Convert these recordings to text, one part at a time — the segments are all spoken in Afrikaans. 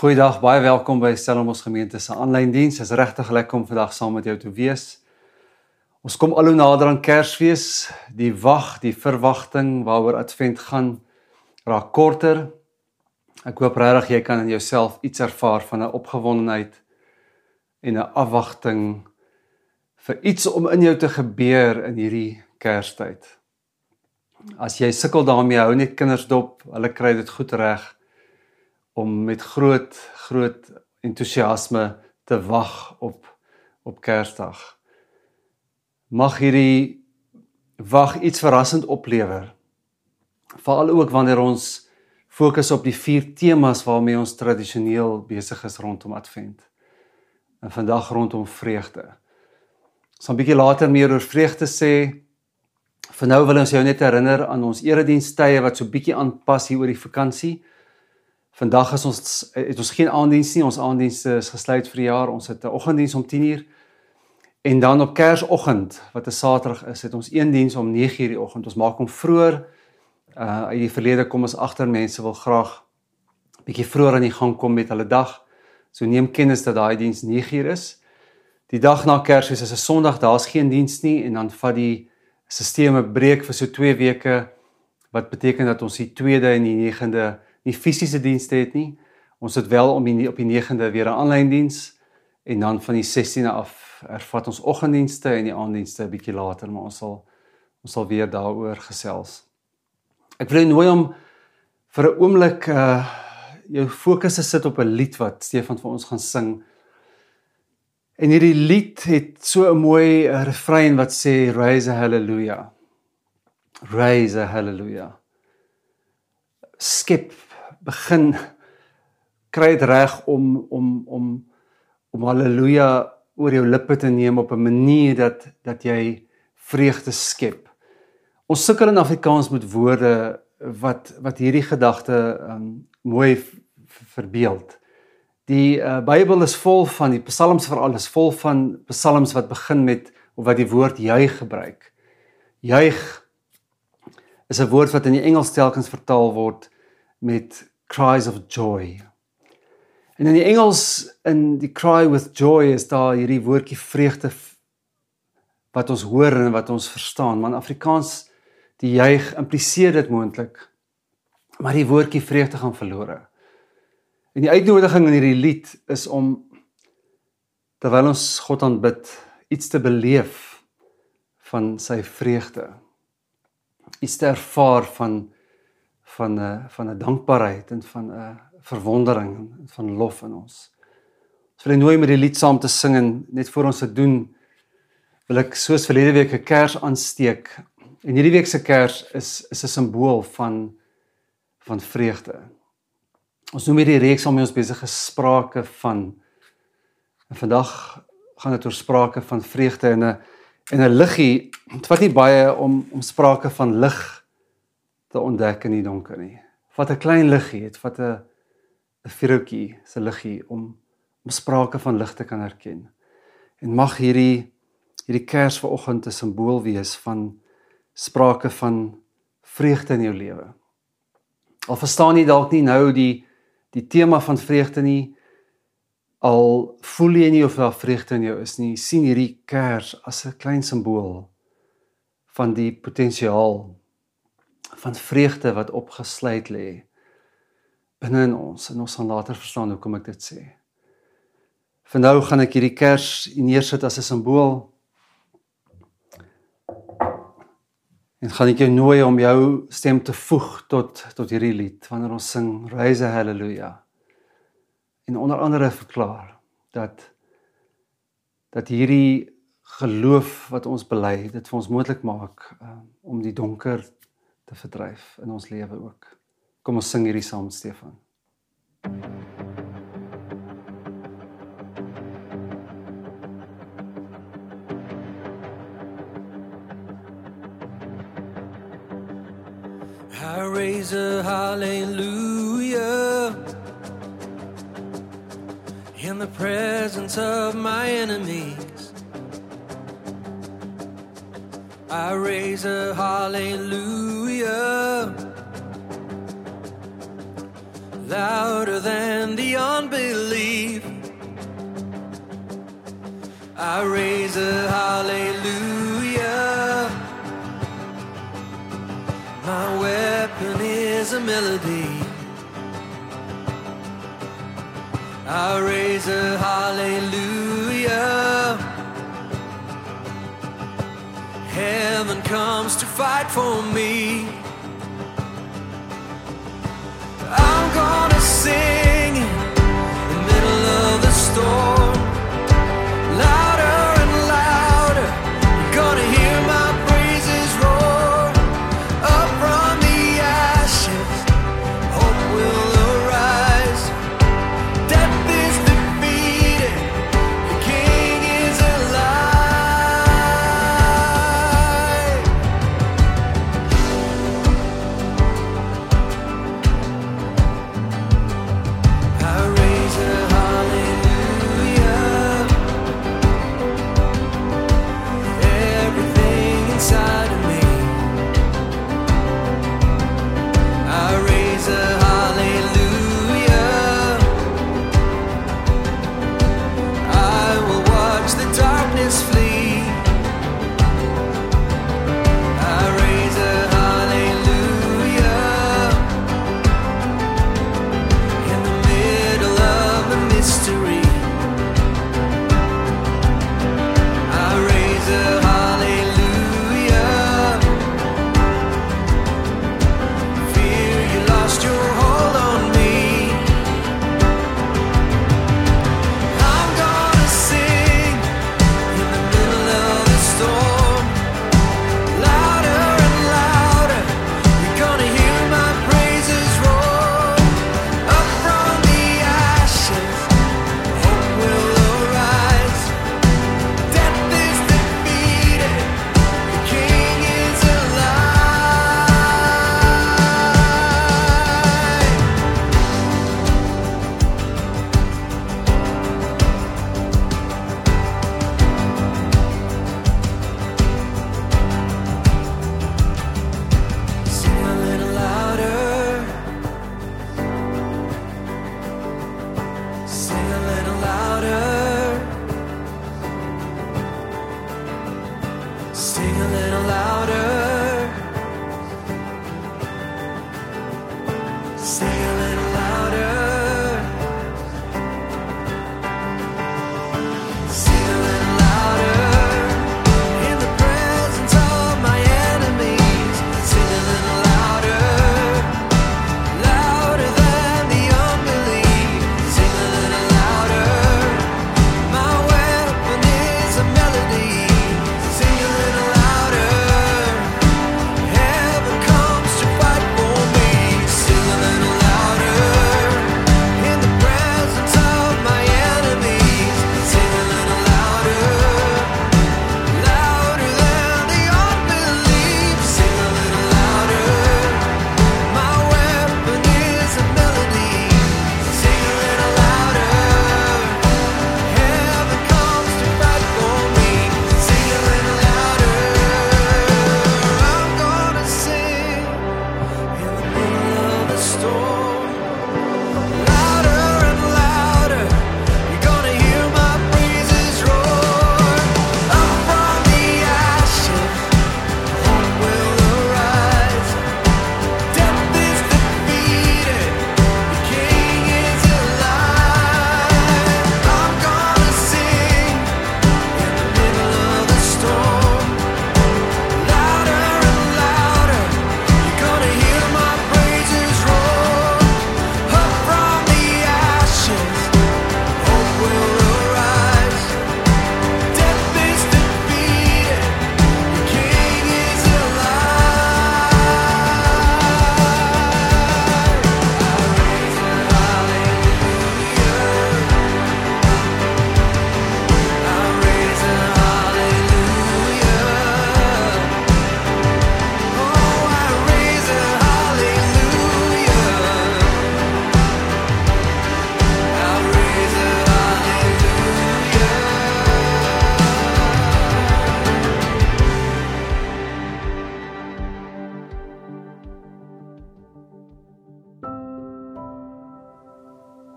Goeiedag, baie welkom by Stellenbosch Gemeente se aanlyn diens. Dit is regtig lekker om vandag saam met jou te wees. Ons kom al hoe nader aan Kersfees. Die wag, die verwagting waaroor Advent gaan, raak korter. Ek hoop regtig jy kan in jouself iets ervaar van 'n opgewondenheid en 'n afwagting vir iets om in jou te gebeur in hierdie Kerstyd. As jy sukkel daarmee, hou net kinders dop, hulle kry dit goed reg om met groot entoesiasme te wag op Kersdag. Mag hierdie wag iets verrassend oplewer. Veral ook wanneer ons fokus op die 4 temas waarmee ons tradisioneel besig is rondom Advent. En vandag rondom vreugde. Ons gaan 'n bietjie later meer oor vreugde sê. Vir nou wil ons jou net herinner aan ons eredienstye wat so bietjie aanpas hier oor die vakansie. Vandag het ons geen aanddiens nie, ons aanddienste is gesluit vir die jaar, ons het 'n oggenddiens om 10:00, en dan op Kersoggend, wat 'n Saterdag is, het ons een diens om 9:00 die oggend, ons maak hom vroeër, uit die verlede kom ons agter, mense wil graag bietjie vroeër aan die gang kom met hulle dag, so neem kennis dat daai diens 9:00 is. Die dag na Kersfees is 'n Sondag, daar's geen diens nie, en dan vat die stelsel 'n breek vir so 2 weke, wat beteken dat ons die 2de en die 9de nie fisiese dienste het nie. Ons het wel op die 9de weer 'n aanlyn diens, en dan van die 16de af ervat ons oggenddienste en die aanddienste 'n bietjie later, maar ons sal weer daaroor gesels. Ek wil jou nooi om vir 'n oomblik jou fokus te sit op 'n lied wat Stefan vir ons gaan sing. En hierdie lied het so 'n mooi refrein wat sê, Raise a Hallelujah. Raise a Hallelujah. Skep, begin, kry dit reg om Halleluja oor jou lippe te neem op 'n manier dat jy vreugde skep. Ons sukkel in Afrikaans met woorde wat hierdie gedagte mooi verbeeld. Die Bybel is vol van, die psalms veral is vol van psalms wat begin met, of wat die woord juig gebruik. Juig is 'n woord wat in die Engels telkens vertaal word met cries of joy. En in die Engels, in die cry with joy, is daar hierdie woordjie vreugde wat ons hoor en wat ons verstaan. Maar in Afrikaans, die juig impliseer dit moontlik, maar die woordjie vreugde gaan verlore. En die uitnodiging in hierdie lied is om, terwyl ons God aanbid, iets te beleef van sy vreugde. Iets te ervaar van 'n dankbaarheid en van 'n verwondering en van lof in ons. Ons wil nooi met die lied saam te sing, en net voor ons dit doen, wil ek soos verlede week 'n kers aansteek. En hierdie week se kers is 'n simbool van vreugde. Ons noem hierdie reeks waarmee ons besig is sprake van. En vandag gaan dit oor sprake van vreugde en 'n liggie. Het vat nie baie om sprake van lig te ontdek in die donker nie. Vat 'n klein liggie, het vat 'n vuurtjie se liggie om sprake van lig te kan herken. En mag hierdie kers vanoggend 'n simbool wees van sprake van vreugde in jou lewe. Al verstaan jy dalk nie nou die tema van vreugde nie, al voel jy nie of daar vreugde in jou is nie, sien hierdie kers as 'n klein simbool van die potensiaal van vreugde wat opgesluit lê binne in ons, en ons gaan later verstaan hoekom ek dit sê. Vir nou gaan ek hierdie kers neersit as 'n simbool, en gaan ek jou nooi om jou stem te voeg tot hierdie lied, wanneer ons sing, Raise a Hallelujah, en onder andere verklaar, dat hierdie geloof wat ons bely, dit vir ons moontlik maak, om die donker te verdryf in ons lewe ook. Kom ons sing hierdie saam, Stefan. I raise a hallelujah in the presence of my enemies. I raise a hallelujah louder than the unbelief. I raise a hallelujah. My weapon is a melody. I raise a hallelujah. Heaven comes to fight for me. I'm gonna sing in the middle of the storm. Louder and louder, you're gonna hear my praises roar. Up from the ashes, hope will arise. Death is defeated, the King is alive.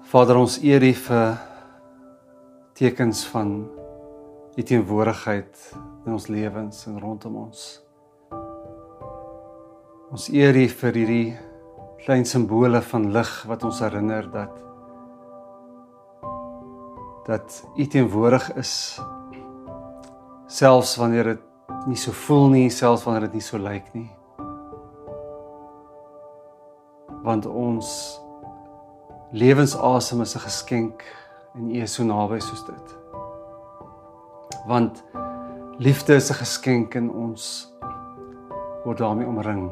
Vader, ons eer U vir tekens van U teenwoordigheid in ons lewens en rondom ons. Ons eer U vir hierdie klein simbole van lig wat ons herinner dat U teenwoordig is, selfs wanneer dit nie so voel nie, selfs wanneer dit nie so lyk nie. Want ons lewensasem is 'n geskenk en U is so naby soos dit. Want liefde is 'n geskenk en ons word daarmee omring.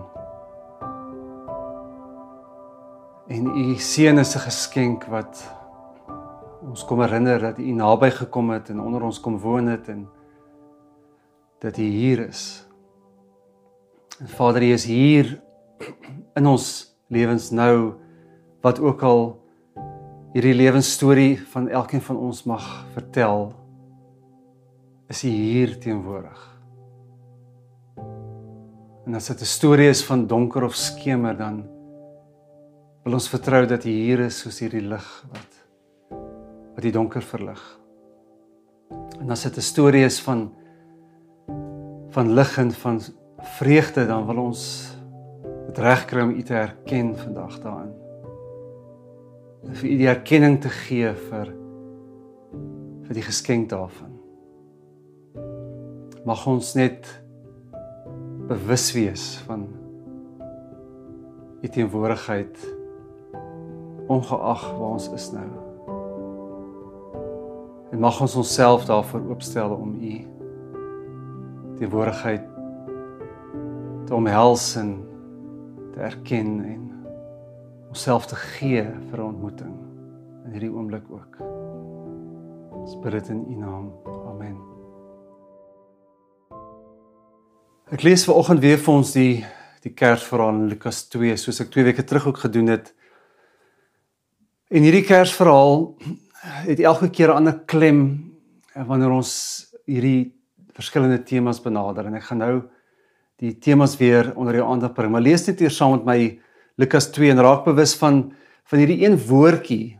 En U seun is 'n geskenk wat ons kom herinner dat U naby gekom het en onder ons kom woon het en dat U hier is. En Vader, U is hier in ons lewens nou, wat ook al hierdie lewensstorie van elkeen van ons mag vertel, is U hier teenwoordig. En as dit 'n storie is van donker of skemer, dan wil ons vertrou dat U hier is soos hierdie lig wat die donker verlig. En as dit 'n storie is van lig en van vreugde, dan wil ons dit regkry om U te herken vandag daarin. En vir U die erkenning te gee vir die geskenk daarvan. Mag ons net bewus wees van U teenwoordigheid, ongeag waar ons is nou. En mag ons onsself daarvoor oopstel om U teenwoordigheid te omhels en te erken en onsself te gee vir 'n ontmoeting in hierdie oomblik ook. Ons bid dit in U naam. Amen. Ek lees vanoggend weer vir ons die Kersverhaal in Lukas 2, soos ek 2 weke terug ook gedoen het. En hierdie Kersverhaal het elke keer 'n ander klem wanneer ons hierdie verskillende temas benader. En ek gaan nou die temas weer onder jou aandag bring. Maar lees net hier saam met my Lukas 2 en raak bewus van hierdie een woordjie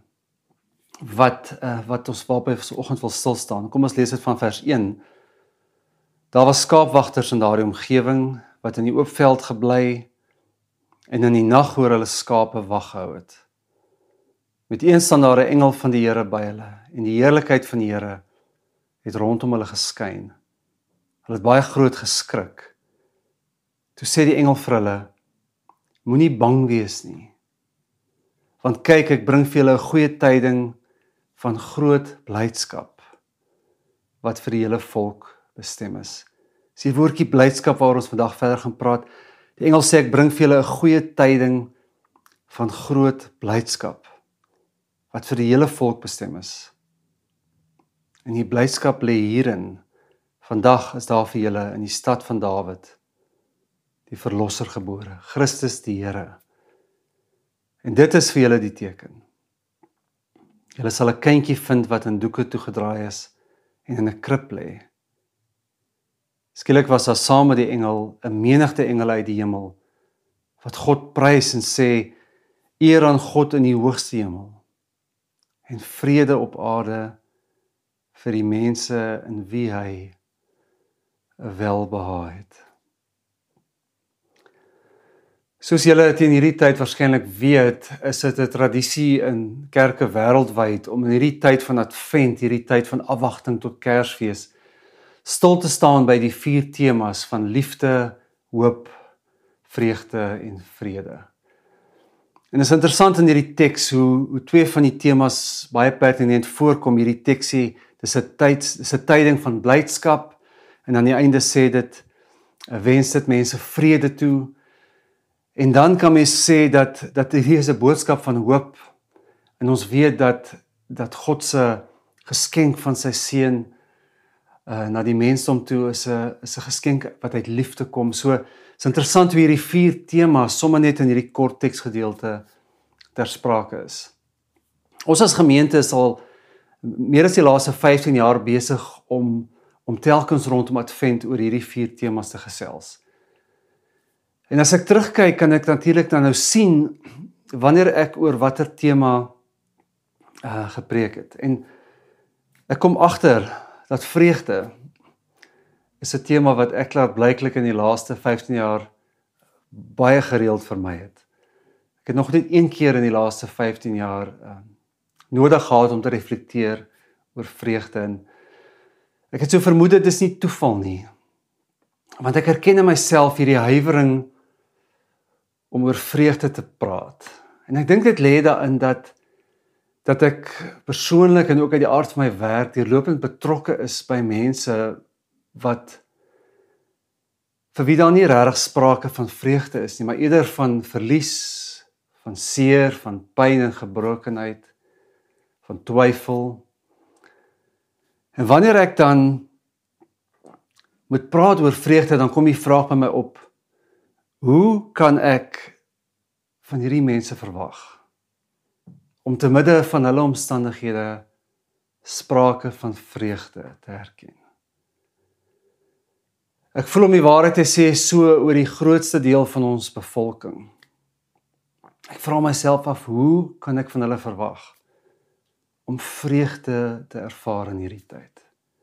wat ons waarby ons vanoggend wil stil staan. Kom ons lees dit van vers 1. Daar was skaapwagters in daardie omgewing wat in die oop veld gebly en in die nag oor hulle skape wag gehou het. Met eens staan daar 'n engel van die Here by hulle en die heerlikheid van die Here het rondom hulle geskyn. Hulle het baie groot geskrik. Toe sê die engel vir hulle: Moenie bang wees nie. Want kyk, ek bring vir julle 'n goeie tyding van groot blydskap wat vir die hele volk bestem is. Dis die woordjie blydskap waaroor ons vandag verder gaan praat. Die engel sê ek bring vir julle 'n goeie tyding van groot blydskap wat vir die hele volk bestem is. En die blydskap lê hierin. Vandag is daar vir julle in die stad van Dawid die verlosser gebore, Christus die Here. En dit is vir julle die teken. Julle sal 'n kindjie vind wat in doeke toegedraai is en in 'n krib lê. Skielik was daar saam met die engel 'n menigte engele uit die hemel wat God prys en sê: Eer aan God in die hoogste hemel en vrede op aarde vir die mense in wie hy 'n welbehae het. Soos julle dit in hierdie tyd waarskynlik weet, is dit 'n tradisie in kerke wêreldwyd om in hierdie tyd van Advent, hierdie tyd van afwagting tot Kersfees, stil te staan by die 4 temas van liefde, hoop, vreugde en vrede. En dit is interessant in hierdie teks hoe 2 van die temas baie pertinent voorkom. Hierdie teks sê dis 'n tyding van blydskap en aan die einde sê dit wens dit mense vrede toe. En dan kan mens sê dat hier is 'n boodskap van hoop en ons weet dat God se geskenk van sy seun na die mensdom toe is 'n geskenk wat uit liefde kom. So is interessant hoe hierdie 4 temas sommer net in hierdie kort teksgedeelte ter sprake is. Ons as gemeente is al meer as die laaste 15 jaar besig om telkens rondom Advent oor hierdie 4 temas te gesels. En as ek terugkyk, kan ek natuurlik dan nou sien wanneer ek oor watter tema gepreek het. En ek kom agter dat vreugde is 'n tema wat ek klaarblyklik in die laaste 15 jaar baie gereeld vir my het. Ek het nog net een keer in die laaste 15 jaar nodig gehad om te reflekteer oor vreugde. En ek het so vermoed dit is nie toeval nie. Want ek herken in myself hierdie huiwering om oor vreugde te praat. En ek dink dit lê daarin dat ek persoonlik en ook uit die aard van my werk deurlopend betrokke is by mense wat vir wie daar nie regtig sprake van vreugde is nie, maar eerder van verlies, van seer, van pyn en gebrokenheid, van twyfel. En wanneer ek dan moet praat oor vreugde, dan kom die vraag by my op, hoe kan ek van hierdie mense verwag om te midde van hulle omstandighede sprake van vreugde te herken? Ek voel om die waarheid te sê so oor die grootste deel van ons bevolking. Ek vra myself af, hoe kan ek van hulle verwag om vreugde te ervaar in hierdie tyd?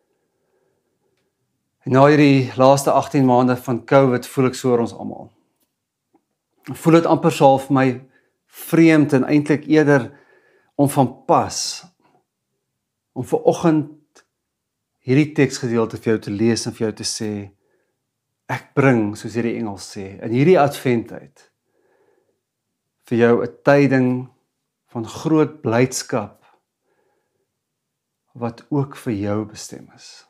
En na hierdie laaste 18 maande van COVID voel ek so oor ons almal. Ek voel dit amper sal vir my vreemd en eintlik eerder onvanpas om vanoggend hierdie teksgedeelte vir jou te lees en vir jou te sê, ek bring, soos hierdie Engels sê, in hierdie adventtyd vir jou 'n tyding van groot blydskap wat ook vir jou bestem is.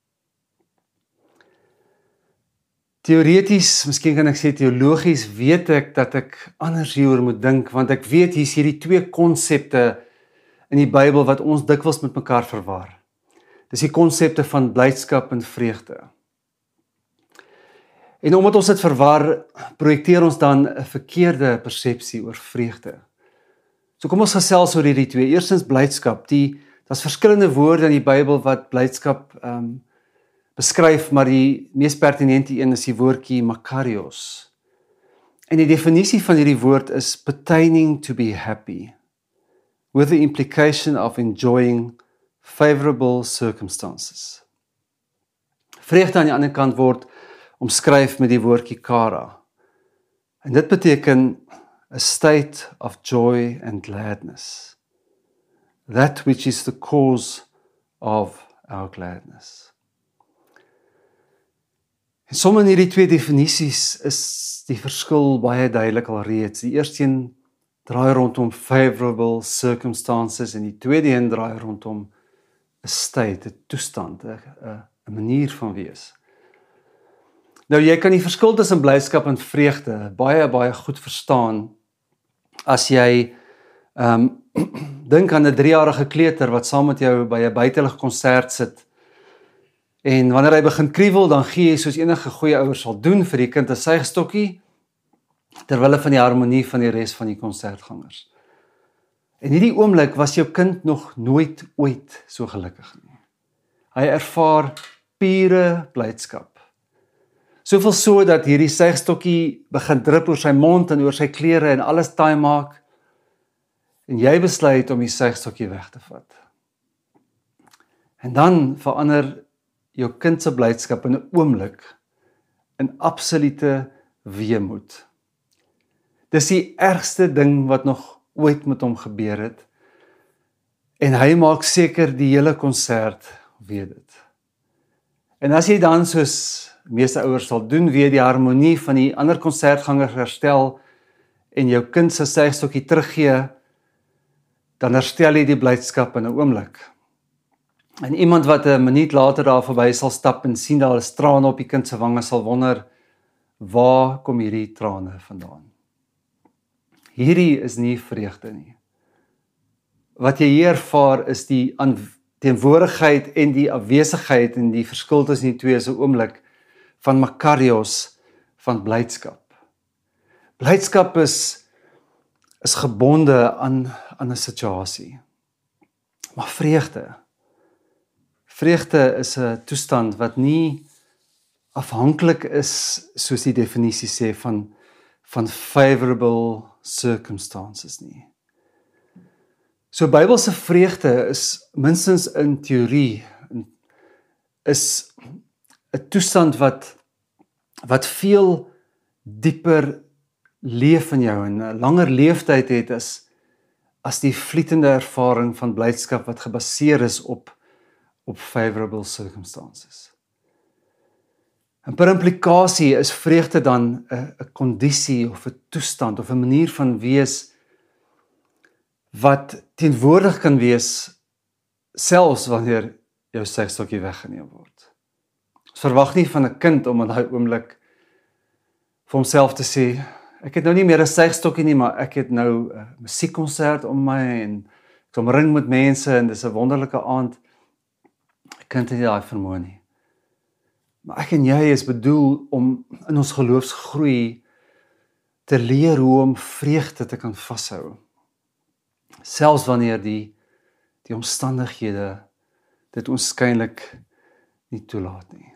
Teoreties, miskien kan ek sê teologies, weet ek dat ek anders hieroor moet dink, want ek weet hier's hierdie twee konsepte in die Bybel wat ons dikwels met mekaar verwar. Dis die konsepte van blydskap en vreugde. En omdat ons dit verwar, projekteer ons dan 'n verkeerde persepsie oor vreugde. So kom ons gesels oor hierdie twee. Eerstens blydskap. Daar's verskillende woorde in die Bybel wat blydskap beskryf, maar die mees pertinente een is die woordjie makarios. En die definisie van hierdie woord is pertaining to be happy, with the implication of enjoying favorable circumstances. Vreugde aan die ander kant word omskryf met die woordjie kara. En dit beteken a state of joy and gladness. That which is the cause of our gladness. En sommer in hierdie twee definisies is die verskil baie duidelik alreeds. Die eerste een draai rondom favorable circumstances en die tweede een draai rondom 'n state, 'n toestand, 'n manier van wees. Nou jy kan die verskil tussen blydskap en vreugde baie goed verstaan as jy dink aan 'n 3-jarige kleuter wat saam met jou by 'n buitelug konsert sit. En wanneer hy begin kriewel, dan gee jy soos enige goeie ouers sal doen vir die kind 'n suigstokkie terwille van die harmonie van die res van die konsertgangers. En hierdie oomblik was jou kind nog nooit ooit so gelukkig nie. Hy ervaar pure blydskap. Soveel so dat hierdie suigstokkie begin drup oor sy mond en oor sy klere en alles taai maak. En jy besluit om die suigstokkie weg te vat. En dan verander jou kind se blydskap in 'n oomblik in absolute weemoed. Dis die ergste ding wat nog ooit met hom gebeur het. En hy maak seker die hele konsert weet dit. En as jy dan soos meeste ouers sal doen, weer die harmonie van die ander konsertgangers herstel en jou kind se suigstokkie teruggee, dan herstel jy die blydskap in 'n oomblik. En iemand wat 'n minuut later daar verby sal stap en sien daar is trane op die kind se wange sal wonder, waar kom hierdie trane vandaan? Hierdie is nie vreugde nie. Wat jy hier ervaar is die teenwoordigheid en die afwesigheid en die verskil tussen die twee is 'n oomblik van makarios, van blydskap. Blydskap is gebonde aan 'n situasie. Maar vreugde is 'n toestand wat nie afhanklik is, soos die definisie sê, van favorable circumstances nie. So Bybelse vreugde is minstens in teorie is 'n toestand wat veel dieper leef in jou en 'n langer leeftyd het as die vlietende ervaring van blydskap wat gebaseer is op favorable circumstances. En per implikasie is vreugde dan 'n kondisie of 'n toestand of 'n manier van wees wat teenwoordig kan wees selfs wanneer jou sugstokkie weggeneem word. Ons verwag nie van 'n kind om in daai oomblik vir homself te sê, ek het nou nie meer 'n sugstokkie nie, maar ek het nou 'n musiekkonsert om my en ek omring met mense en dis 'n wonderlike aand. 'n Kind het nie daai vermoë nie. Maar ek en jy is bedoel om in ons geloofsgroei te leer hoe om vreugde te kan vashou. Selfs wanneer die omstandighede dit onskynlik nie toelaat nie.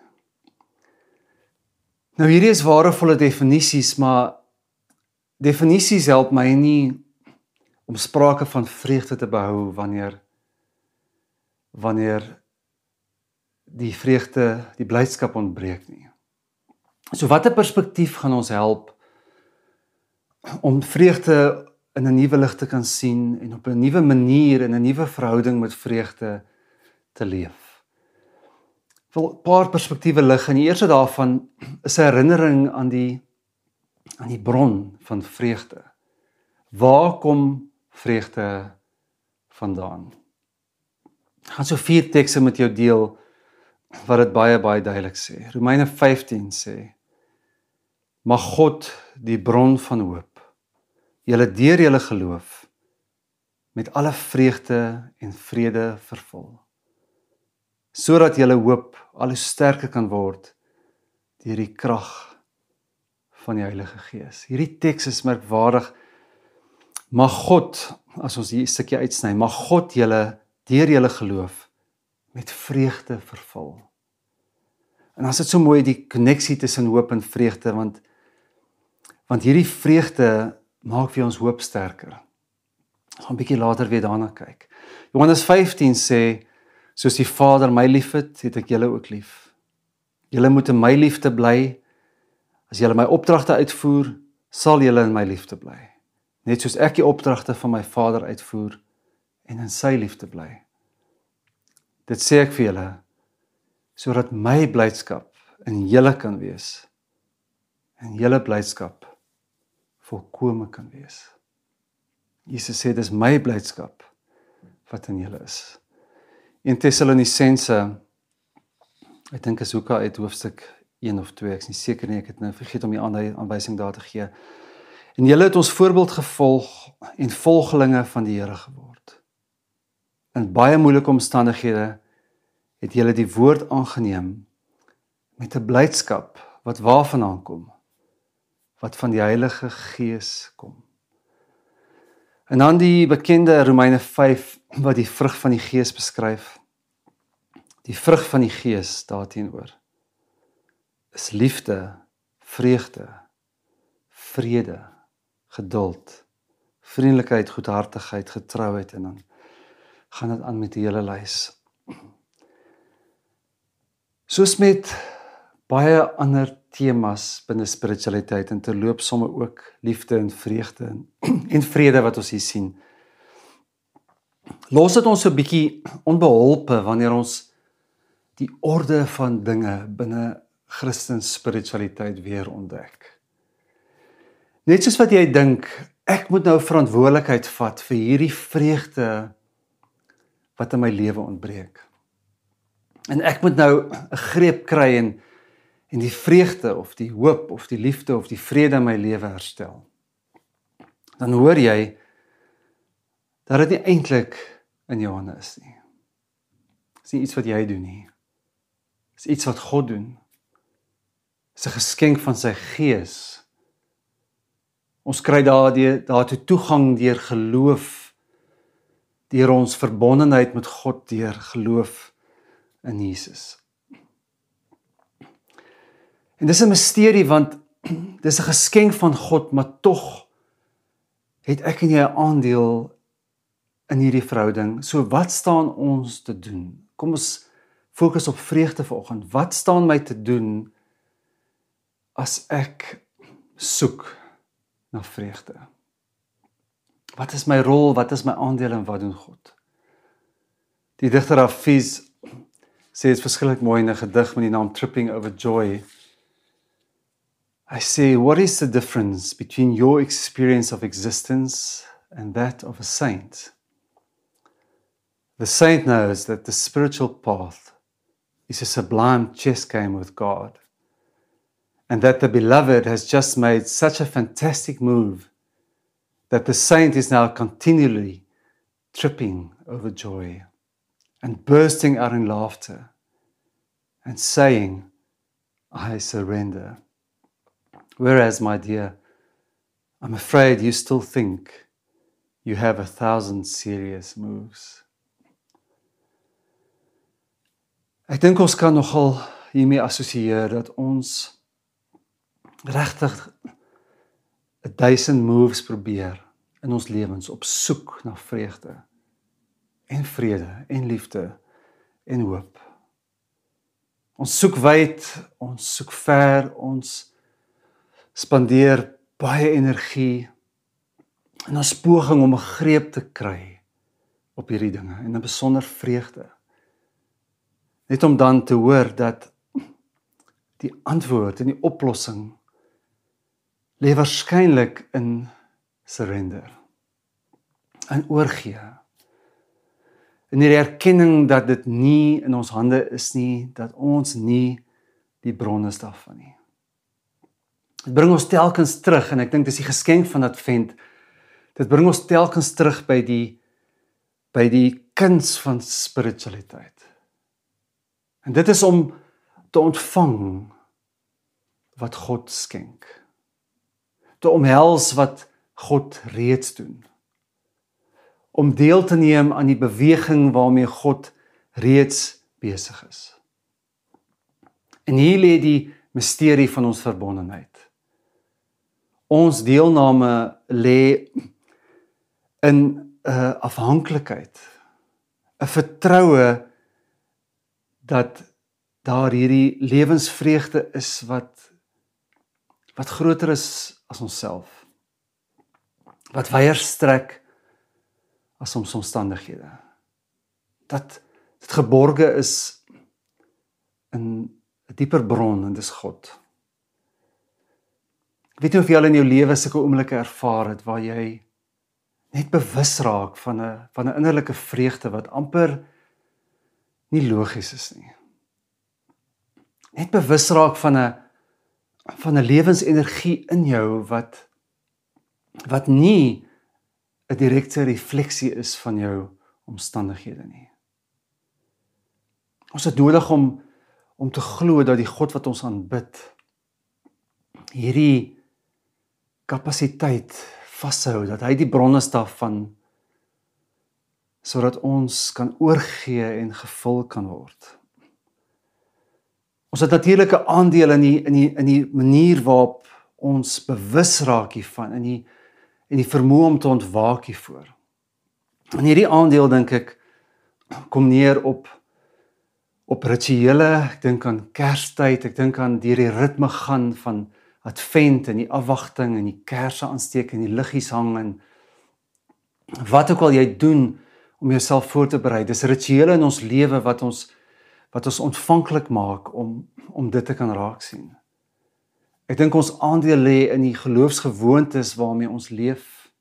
Nou hierdie is waardevolle definisies, maar definisies help my nie om sprake van vreugde te behou wanneer die vreugde, die blydskap ontbreek nie. So watter perspektief gaan ons help om vreugde in 'n nuwe lig te kan sien en op 'n nuwe manier in 'n nuwe verhouding met vreugde te leef? Ek wil 'n paar perspektiewe lig en die eerste daarvan is 'n herinnering aan die bron van vreugde. Waar kom vreugde vandaan? Ek gaan so 4 tekste met jou deel wat dit baie duidelik sê. Romeine 15 sê, mag God die bron van hoop, julle deur julle geloof, met alle vreugde en vrede vervul, sodat julle hoop al hoe sterker kan word deur die krag van die Heilige Gees. Hierdie teks is merkwaardig. Mag God, as ons hier 'n stukkie uitsny, mag God julle deur julle geloof met vreugde vervul. En dan is dit so mooi die koneksie tussen hoop en vreugde, want hierdie vreugde maak vir ons hoop sterker. Ons gaan 'n bietjie later weer daarna kyk. Johannes 15 sê, soos die Vader my liefhet, het ek julle ook lief. Julle moet in my liefde bly. As julle my opdragte uitvoer, sal julle in my liefde bly. Net soos ek die opdragte van my Vader uitvoer en in sy liefde bly. Dit sê ek vir julle, sodat my blydskap in julle kan wees en julle blydskap volkome kan wees. Jesus sê, dis my blydskap wat in julle is. In Tessalonisense, ek dink is ook uit hoofstuk 1 of 2, ek is nie seker nie, ek het nou vergeet om die aanwysing daar te gee. En julle het ons voorbeeld gevolg en volgelinge van die Here geword. In baie moeilike omstandighede het julle die woord aangeneem met 'n blydskap wat waarvandaan kom, wat van die Heilige Gees kom. En dan die bekende Romeine 5 wat die vrug van die Gees beskryf. Die vrug van die Gees daarteenoor is liefde, vreugde, vrede, geduld, vriendelikheid, goedhartigheid, getrouheid en dan gaan dit aan met die hele lys. Soos met baie ander temas binne spiritualiteit en terloop somme ook liefde en vreugde en vrede wat ons hier sien. Los dit ons so 'n bietjie onbeholpe wanneer ons die orde van dinge binne Christen spiritualiteit weer ontdek. Net soos wat jy dink, ek moet nou verantwoordelikheid vat vir hierdie vreugde wat in my lewe ontbreek. En ek moet nou 'n greep kry en die vreugde of die hoop of die liefde of die vrede in my lewe herstel. Dan hoor jy dat dit nie eintlik in jou hande is nie. Dit is nie iets wat jy doen nie. Dit is iets wat God doen. Dit is 'n geskenk van sy Gees. Ons kry daartoe toegang deur geloof, deur ons verbondenheid met God, deur geloof in Jesus. En dis 'n misterie want dis 'n geskenk van God, maar tog het ek en jy 'n aandeel in hierdie verhouding. So wat staan ons te doen? Kom ons fokus op vreugde vanoggend. Wat staan my te doen as ek soek na vreugde? Wat is my rol? Wat is my aandeel en wat doen God? Die digter Hafiz sê dit verskriklik mooi in 'n gedig met die naam Tripping Over Joy. Hy sê, what is the difference between your experience of existence and that of a saint? The saint knows that the spiritual path is a sublime chess game with God, and that the beloved has just made such a fantastic move that the saint is now continually tripping over joy and bursting out in laughter and saying, I surrender. Whereas, my dear, I'm afraid you still think you have 1,000 serious moves. Ek dink ons kan nogal hiermee assosieer dat ons regtig 1000 moves probeer in ons lewens op soek na vreugde en vrede en liefde en hoop. Ons soek wyd, ons soek ver, ons spandeer baie energie in ons poging om 'n greep te kry op hierdie dinge en 'n besonder vreugde. Net om dan te hoor dat die antwoord en die oplossing lê waarskynlik in surrender, in oorgee, in die erkenning dat dit nie in ons hande is nie, dat ons nie die bron is daarvan nie. Dit bring ons telkens terug, en ek dink dis die geskenk van Advent, dit bring ons telkens terug by die kuns van spiritualiteit. En dit is om te ontvang wat God skenk, te omhels wat God reeds doen, om deel te neem aan die beweging waarmee God reeds besig is. En hier lê die misterie van ons verbondenheid. Ons deelname lê in 'n afhanklikheid, 'n vertroue dat daar hierdie lewensvreugde is wat groter is as onsself, wat wyer strek as ons omstandighede, dat dit geborge is in 'n dieper bron, en dis God. Ek weet nie of jy al in jou lewe sulke oomblikke ervaar het waar jy net bewus raak van 'n innerlike vreugde wat amper nie logies is nie. Net bewus raak van 'n lewensenergie in jou wat nie 'n direkte refleksie is van jou omstandighede nie. Ons het nodig om te glo dat die God wat ons aanbid hierdie kapasiteit vashou, dat hy die bron is daarvan, sodat ons kan oorgee en gevul kan word. Ons het natuurlik 'n aandeel in die manier waarop ons bewus raak hiervan, in die vermoë om te ontwaak hiervoor. En hierdie aandeel, dink ek, kom neer op rituele. Ek dink aan Kerstyd, ek dink aan die ritme gaan van Advent en die afwagting en die kersse aansteek en die liggies hang en wat ook al jy doen om jouself voor te berei. Dis rituele in ons lewe wat ons ontvanklik maak om dit te kan raak sien. Ek dink ons aandeel lê in die geloofsgewoontes waarmee ons leef.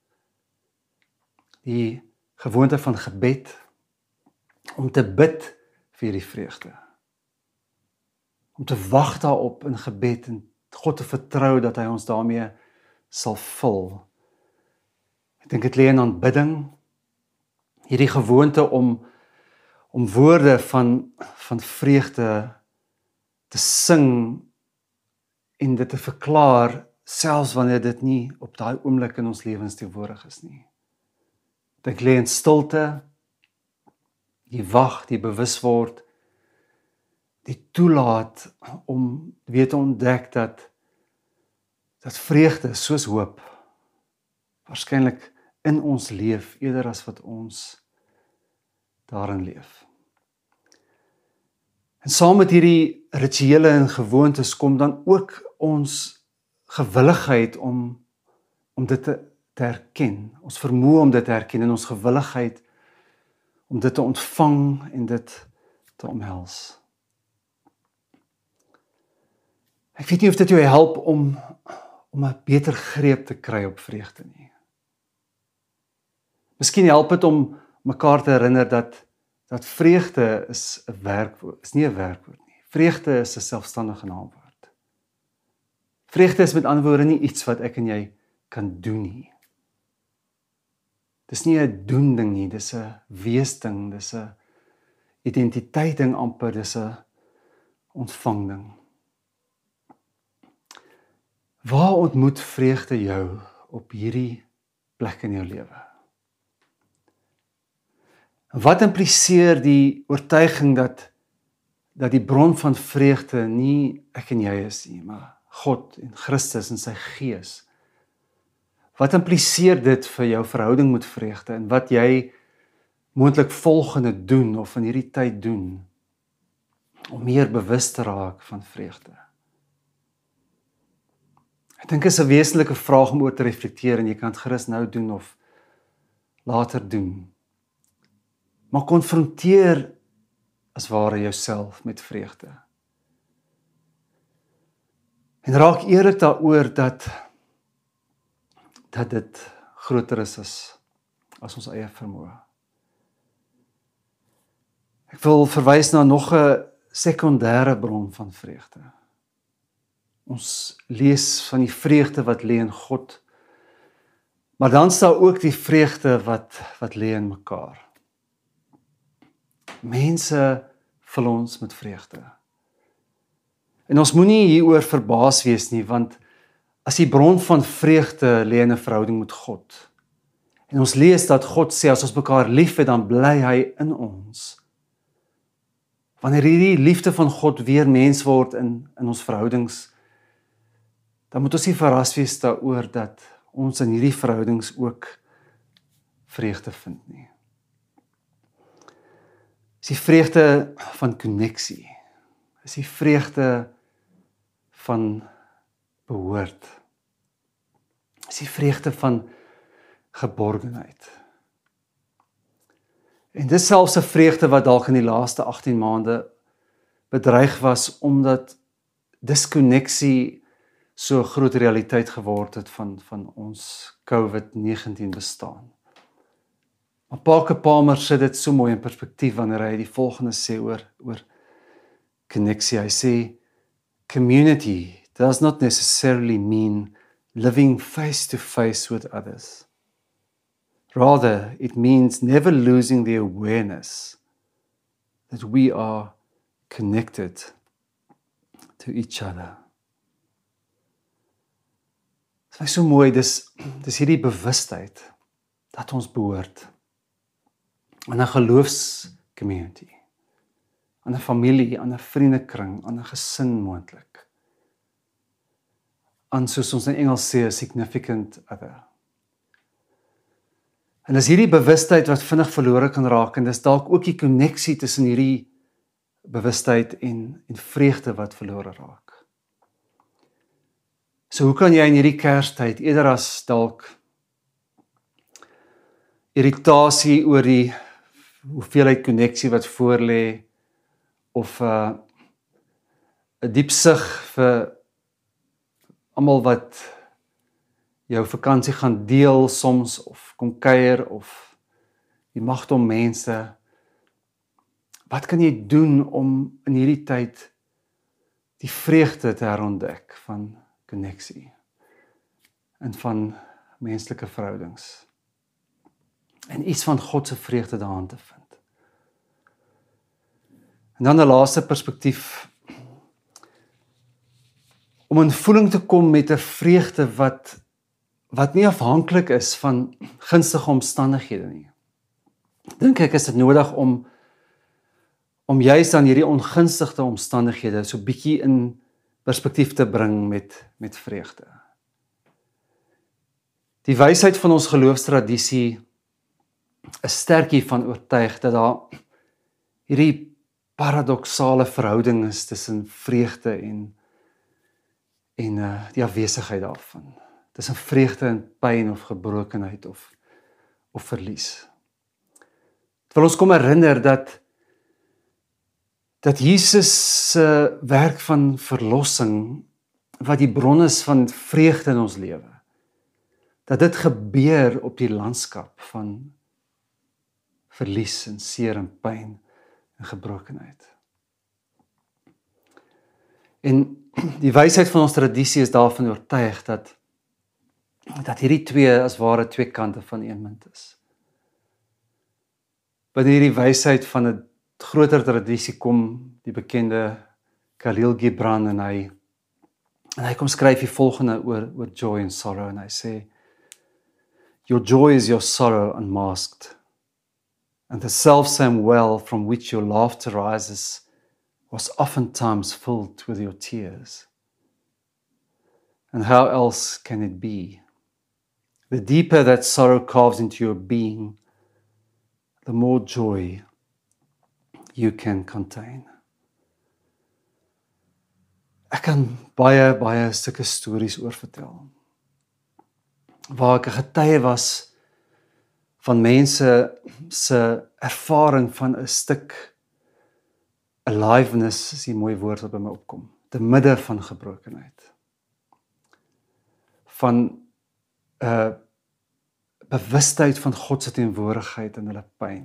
Die gewoonte van gebed, om te bid vir die vreugde. Om te wag daarop in gebed en God te vertrou dat hy ons daarmee sal vul. Ek dink dit lê in aanbidding, hierdie gewoonte om woorde van vreugde te sing en dit te verklaar, selfs wanneer dit nie op daai oomblik in ons lewens teenwoordig is nie. Dit lê in stilte, die wag, die bewus word, die toelaat om weer te ontdek dat vreugde soos hoop waarskynlik in ons leef, eerder as wat ons daarin leef. En saam met hierdie rituele en gewoontes kom dan ook ons gewilligheid om dit te herken, ons vermoë om dit te herken en ons gewilligheid om dit te ontvang en dit te omhels. Ek weet nie of dit jou help om 'n beter greep te kry op vreugde nie. Miskien help dit om mekaar te herinner dat vreugde is 'n werkwoord, is nie 'n werkwoord nie. Vreugde is 'n selfstandige naamwoord. Vreugde is met ander woorde nie iets wat ek en jy kan doen nie. Dis nie 'n doen ding nie, dis 'n wees ding, dis 'n identiteit ding amper, dis 'n ontvang ding. Waar ontmoet vreugde jou op hierdie plek in jou lewe? Wat impliseer die oortuiging dat die bron van vreugde nie ek en jy is nie, maar God en Christus en sy Gees? Wat impliseer dit vir jou verhouding met vreugde en wat jy moontlik volgende doen of in hierdie tyd doen om meer bewus te raak van vreugde? Ek dink dit is 'n wesenlike vraag om oor te reflekteer en jy kan dit gerus nou doen of later doen. Maar konfronteer as ware jouself met vreugde. En raak eerlik daaroor dat dit groter is as ons eie vermoë. Ek wil verwys na nog 'n sekondêre bron van vreugde. Ons lees van die vreugde wat lê in God, maar dan staan ook die vreugde wat lê in mekaar. Mense vul ons met vreugde. En ons moenie hieroor verbaas wees nie, want as die bron van vreugde lê in 'n verhouding met God, en ons lees dat God sê, as ons mekaar lief het, dan bly hy in ons. Wanneer hierdie liefde van God weer mens word in ons verhoudings, dan moet ons nie verras wees daaroor dat ons in hierdie verhoudings ook vreugde vind nie. Is die vreugde van koneksie, is die vreugde van behoort, is die vreugde van geborgenheid. En dis selfs 'n vreugde wat dalk in die laaste 18 maande bedreig was, omdat diskonneksie so 'n groot realiteit geword het van ons COVID-19 bestaan. Maar Parker Palmer sit dit so mooi in perspektief wanneer hy die volgende sê oor koneksie. Hy sê, community does not necessarily mean living face to face with others. Rather, it means never losing the awareness that we are connected to each other. Dit is so mooi, dis hierdie bewustheid dat ons behoort aan 'n geloofscommunity, aan 'n familie, aan 'n vriendekring, aan 'n gesin moontlik, aan, soos ons in Engels sê, 'n significant other. En dis hierdie bewustheid wat vinnig verlore kan raak, en dis dalk ook die koneksie tussen hierdie bewustheid en vreugde wat verlore raak. So hoe kan jy in hierdie Kerstyd, eerder as dalk irritasie oor die hoeveelheid koneksie wat voor lê, of 'n diep sug vir almal wat jou vakansie gaan deel soms, of kom kuier, of die magte om mense, wat kan jy doen om in hierdie tyd die vreugde te herontdek van koneksie en van menslike verhoudings en iets van God se vreugde daarin te vind. En dan 'n laaste perspektief, om in voeling te kom met 'n vreugde wat nie afhanklik is van gunstige omstandighede nie. Dink ek is dit nodig om juis dan hierdie ongunstige omstandighede so bietjie in perspektief te bring met vreugde. Die wysheid van ons geloofstradisie is sterk hiervan oortuig dat daar hierdie paradoksale verhouding is tussen vreugde en die afwesigheid daarvan. Tussen vreugde en pyn of gebrokenheid of verlies. Dit wil ons kom herinner dat Jesus se werk van verlossing, wat die bron is van vreugde in ons lewe, dat dit gebeur op die landskap van verlies en seer en pyn en gebrokenheid. En die wysheid van ons tradisie is daarvan oortuig dat hierdie twee as ware twee kante van een munt is. Wanneer die wysheid van 'n groter tradisie kom, die bekende Khalil Gibran, en hy kom skryf die volgende oor joy and sorrow, en hy sê, your joy is your sorrow unmasked, and the selfsame well from which your laughter rises was oftentimes filled with your tears. And how else can it be? The deeper that sorrow carves into your being, the more joy you can contain. Ek kan baie sulke stories oor vertel, waar ek 'n getuie was van mense se ervaring van 'n stuk aliveness, is die mooi woord wat by my opkom, te midde van gebrokenheid, van 'n bewustheid van God se teenwoordigheid in hulle pyn,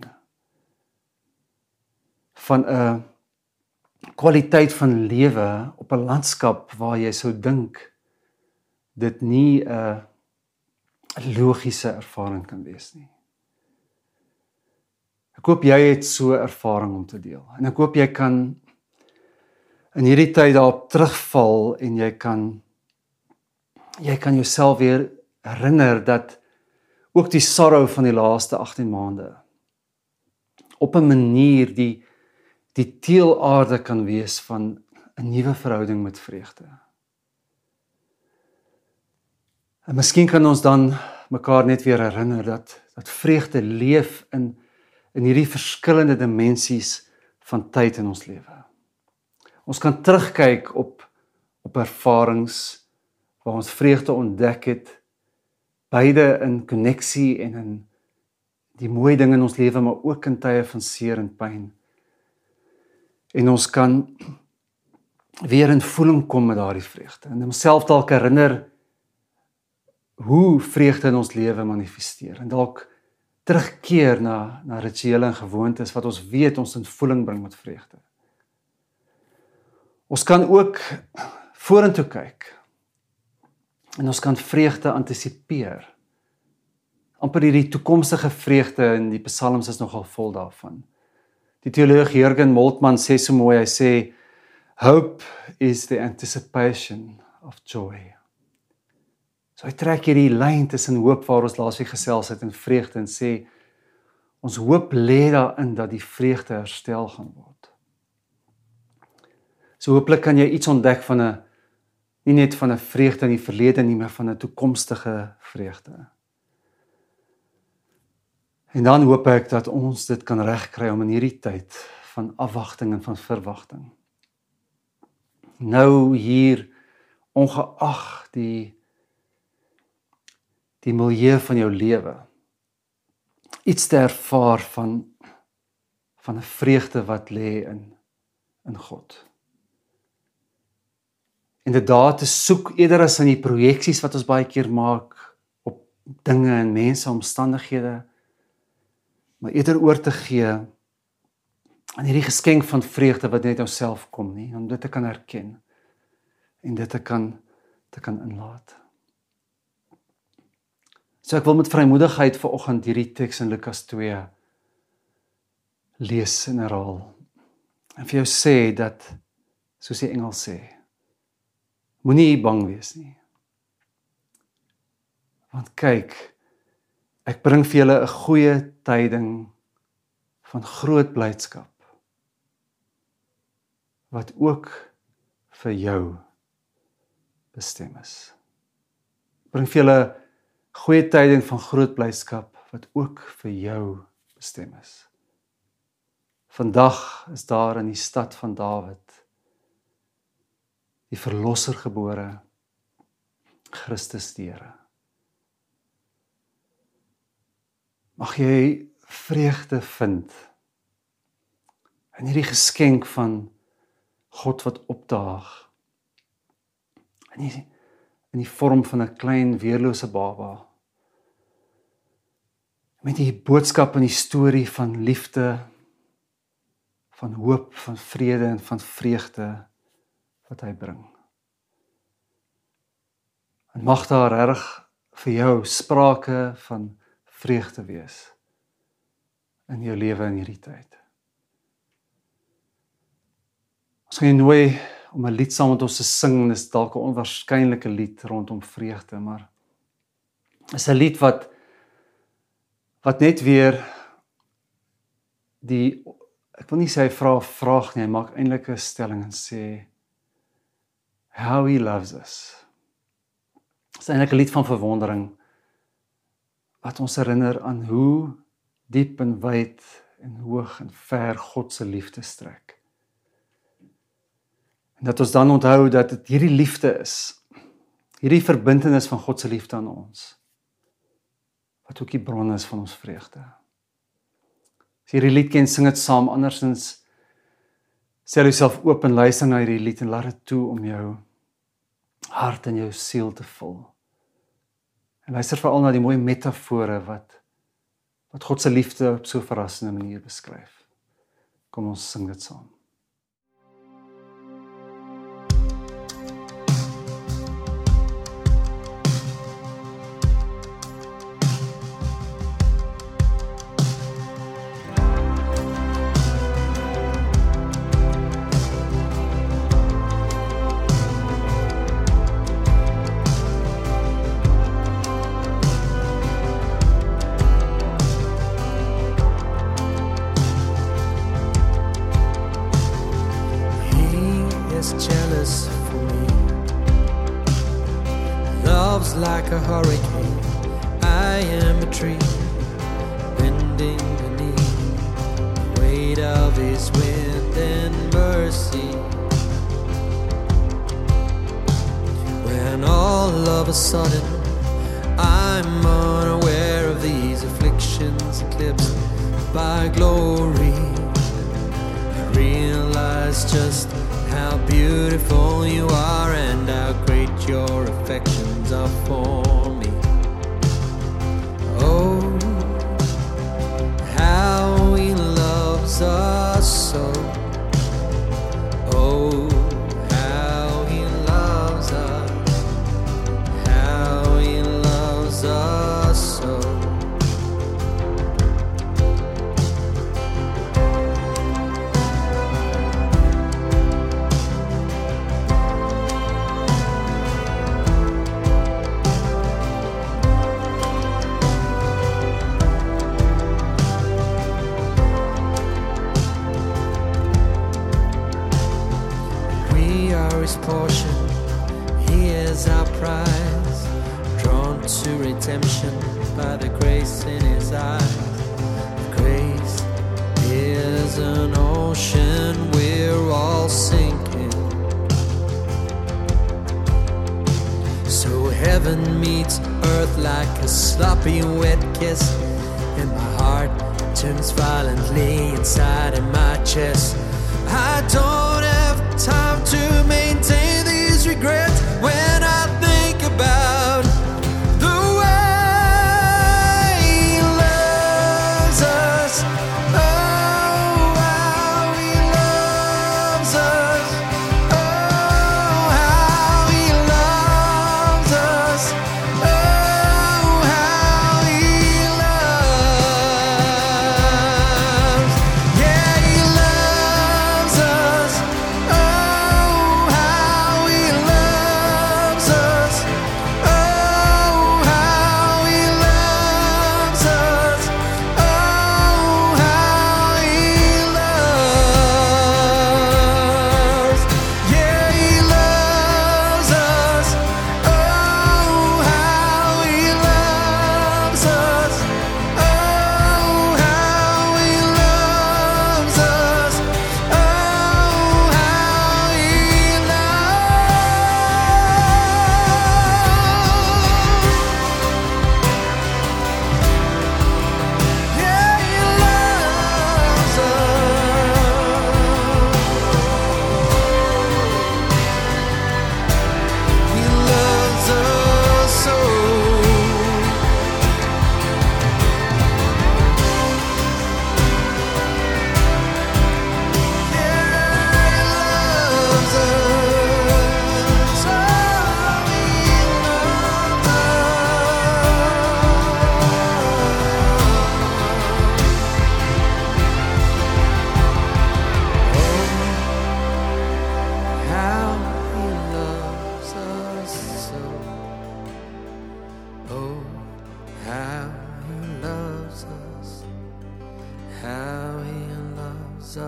van 'n kwaliteit van lewe op 'n landskap waar jy sou dink dit nie 'n logiese ervaring kan wees nie. Ek hoop jy het so 'n ervaring om te deel. En ek hoop jy kan in hierdie tyd daarop terugval en jy kan jouself weer herinner dat ook die sorrow van die laaste 18 maande op 'n manier die teelaarde kan wees van 'n nuwe verhouding met vreugde. En miskien kan ons dan mekaar net weer herinner dat vreugde leef in hierdie verskillende dimensies van tyd in ons lewe. Ons kan terugkyk op ervarings waar ons vreugde ontdek het, beide in koneksie en in die mooi dinge in ons lewe, maar ook in tye van seer en pyn. En ons kan weer in voeling kom met daardie vreugde en homself dalk herinner hoe vreugde in ons lewe manifesteer en dalk terugkeer na rituele en gewoontes wat ons weet ons in voeling bring met vreugde. Ons kan ook vorentoe kyk en ons kan vreugde antisipeer. Amper hierdie toekomstige vreugde in die psalms is nogal vol daarvan. Die teoloog Jürgen Moltmann sê so mooi, hy sê, hope is the anticipation of joy. So hy trek hierdie lyn tussen hoop waar ons laasweek gesels het en vreugde en sê, ons hoop lê daarin dat die vreugde herstel gaan word. So hooplik kan jy iets ontdek van nie net van 'n vreugde in die verlede nie, maar van 'n toekomstige vreugde. En dan hoop ek dat ons dit kan regkry om in hierdie tyd van afwagting en van verwagting, nou hier, ongeag die milieu van jou lewe, iets te ervaar van 'n vreugde wat lê in God. En dit daar te soek, eerder as in die projeksies wat ons baie keer maak op dinge en mense, omstandighede, maar eerder oor te gee aan hierdie geskenk van vreugde wat net jouself kom nie, om dit te kan herken en dit te kan inlaat. So ek wil met vrymoedigheid vanoggend hierdie teks in Lukas 2 lees en herhaal. En vir jou sê dat, soos die engel sê, moenie bang wees nie. Want kyk, ek bring vir julle 'n goeie tyding van groot blydskap, wat ook vir jou bestem is. Ek bring vir julle Goeie tyding van groot blydskap wat ook vir jou bestem is. Vandag is daar in die stad van Dawid die verlosser gebore, Christus die Here. Mag jy vreugde vind in hierdie geskenk van God wat opdaag in die vorm van 'n klein weerlose baba met die boodskap en die storie van liefde, van hoop, van vrede en van vreugde wat hy bring. En mag daar regtig vir jou sprake van vreugde wees in jou lewe in hierdie tyd. Ons gaan jou nooi om 'n lied saam met ons te sing. Dis dalk 'n onwaarskynlike lied rondom vreugde, maar is 'n lied wat net weer ek wil nie sê hy vra 'n vraag nie, hy maak eintlik 'n stelling en sê how he loves us. Dit is eintlik 'n lied van verwondering wat ons herinner aan hoe diep en wyd en hoog en ver God se liefde strek. En dat ons dan onthou dat dit hierdie liefde is, hierdie verbintenis van God se liefde aan ons, wat ook die bron is van ons vreugde. As jy hierdie lied ken, sing dit saam, andersins stel jouself oop en luister na hierdie lied en laat dit toe om jou hart en jou siel te vul. En luister veral na die mooi metafore wat God se liefde op so 'n verrassende manier beskryf. Kom ons sing dit saam. Like a hurricane, I am a tree bending beneath the weight of His wind and mercy. When all of a sudden I'm unaware of these afflictions eclipsed by glory, I realize just how beautiful you are and how great your affections are for me. Oh, how He loves us so. Oh, how He loves us. How He loves us so. His portion, He is our prize, drawn to redemption by the grace in His eyes. Grace is an ocean we're all sinking, so heaven meets earth like a sloppy wet kiss, and my heart turns violently inside in my chest. I don't have time to maintain these regrets when I think about the way He loves us. Oh, how He loves us. Oh, how He loves us. Oh, how He loves. Yeah, He loves us.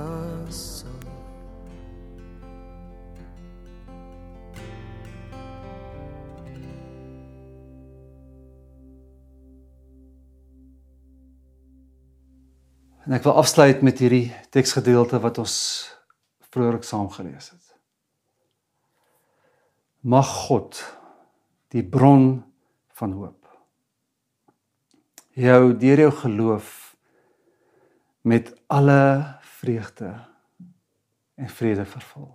the sun. En ek wil afsluit met hierdie teksgedeelte wat ons vroeër ook saam gelees het. Mag God, die bron van hoop, jou deur jou geloof met alle vreugde en vrede vervul.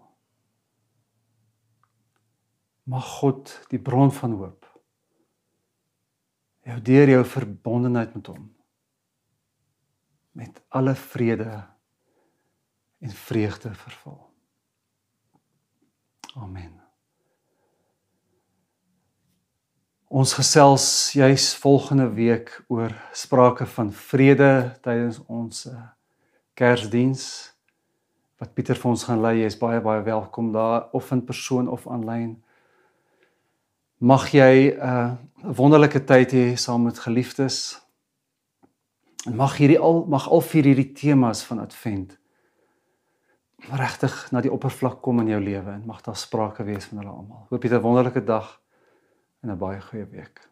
Mag God, die bron van hoop, jou deur jou verbondenheid met hom, met alle vrede en vreugde vervul. Amen. Ons gesels juis volgende week oor sprake van vrede tydens ons Kersdiens, wat Pieter vir ons gaan lei. Jy is baie welkom daar, of in persoon of aanlyn. Mag jy 'n wonderlike tyd hê saam met geliefdes. En mag al 4 hierdie temas van Advent regtig na die oppervlak kom in jou lewe en mag daar sprake wees van hulle almal. Hoop jy 'n wonderlike dag en 'n baie goeie week.